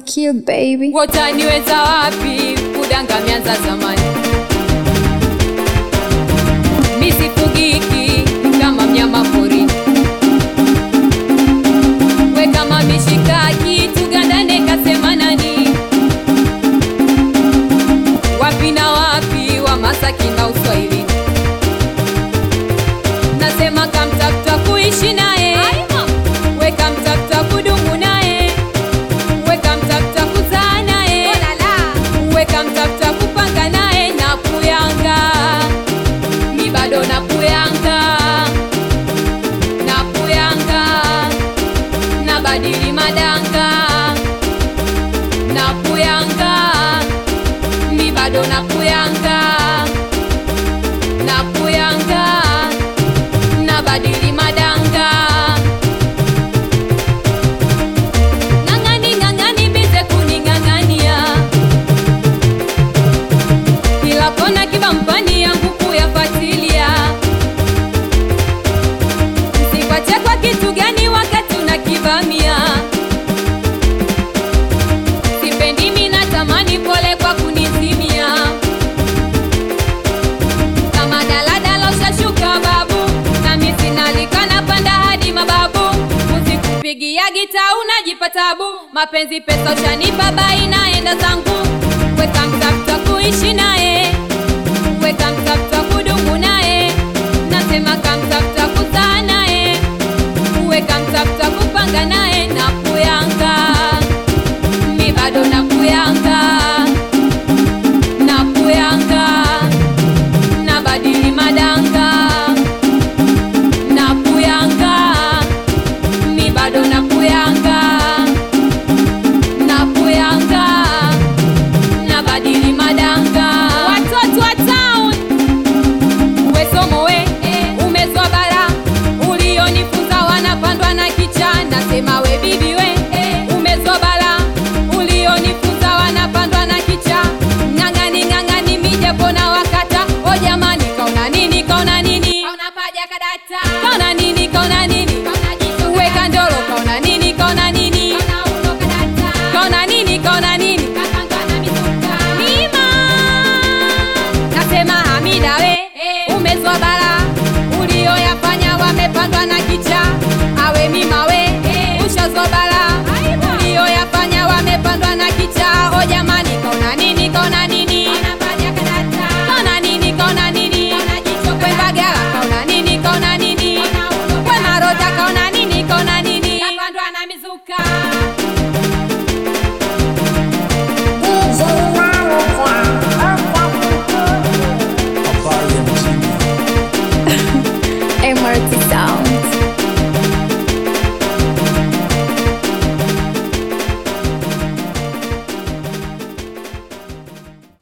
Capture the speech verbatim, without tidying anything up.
kill baby. Wataniweza wapi kudanga mianza zamani? Misifugiki kama mnyama pori. We kama mishikaki tugandane kasema nani? Wapi na wapi wa Masaki na Uswahili? Nasema kamtafuta kuishi naye, we kamtafuta kudumu naye, we kamtafuta kuzaa naye, we kamtafuta kupanga naye. Na kuyanga mi bado na kuyanga, na kuyanga na badili madanga, na kuyanga mi bado na kuyanga, na kuyanga na badili madanga. Ngangani ngangani bize kuningangania, kila kona kiba mpani yangu kuyafatilia. Msikwache kwa kitu gani wakati unakivamia? Sipendi mina tamani pole kwa kunizimia. Kama daladala ushashuka babu, nami sinalika napanda hadi mababu. Usikupigia gita unajipa tabu, mapenzi pesa ushanipa bai naenda zangu. Weka mtafuta kuishi naye, weka mtafuta kudumu naye, nasema kamtafuta kuzaa naye, weka mtafuta kupanga naye. Na kuyanga mi bado na kuyanga, na kuyanga na badili madanga, na kuyanga mi bado na kuyanga, na kuyanga na badili madanga. Watoto wa town, we somo we umezwa bara, ulionifunza wanapandwa na kicha. Nasema we bibi we umezwa bara, ulionifunza wanapandwa na kicha. Ngangani ngangani mijapo na wakata. O jamani kauna nini, kauna nini, kauna paja kadata, kauna nini, kauna nini, weka ndolo, kauna nini, kauna nini, kauna nini, kauna nini, mima. Nasema Hamida we umezwa bara, ulioyafanya wamepandwa na kicha. Awe mima we ushazwa bara, ulioyafanya wamepandwa na kicha. O jamani kauna nini, kauna nini